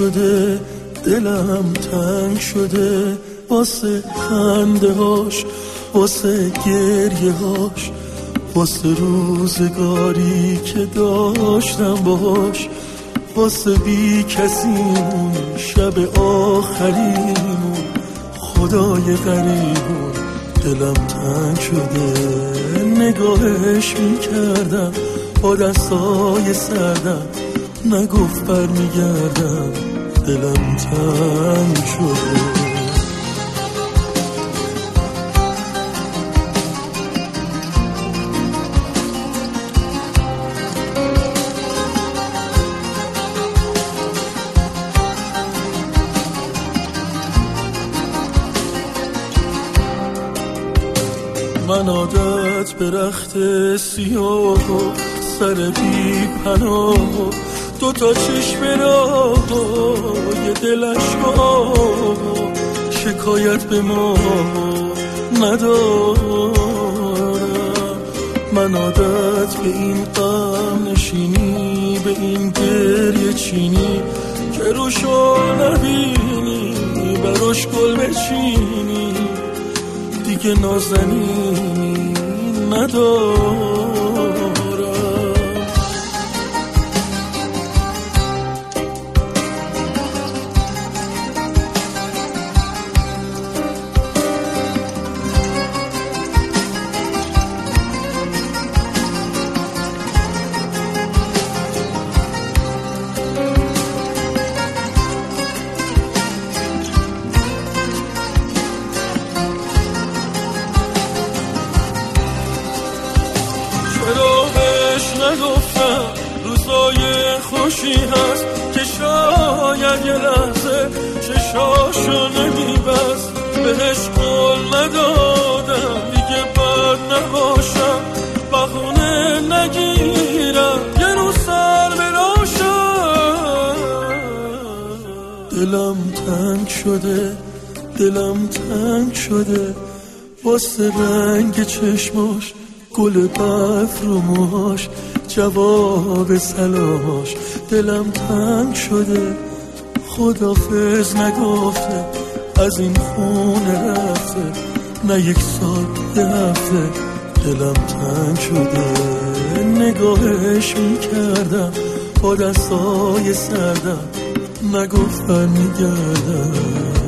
شده، دلم تنگ شده واسه خنده هاش، واسه گریه هاش، واسه روزگاری که داشتم باش، واسه بی کسیمون شب آخریمون خدای غریبون. دلم تنگ شده، نگاهش میکردم با دستای سردم، نگفت برمیگردم. دلم تنگ شده. من عادت به رخت سیاه و سر بی پناه و دوتا چشم راهی دلش شکایت به ما ندارم. من عادت به این غم نشینی، به این گریه چینی که روشو نبینی براش گل بچینی، دیگه نازنینی ندارم. نگفتم روزای خوشی هست که شاید یه لحظه چشاشو نمیبست، بهش قول ندادم دیگه بد نباشم، بهونه نگیرم یه روز سر براشم. دلم تنگ شده، دلم تنگ شده واسه رنگ چشماش، گل برف رو موهاش، جواب سلاماش. دلم تنگ شده، خدافظ نگفته، از این خونه رفته، نه یک سال یه هفته. دلم تنگ شده، نگاهش میکردم با دستای سردم، نگفت برمیگردم.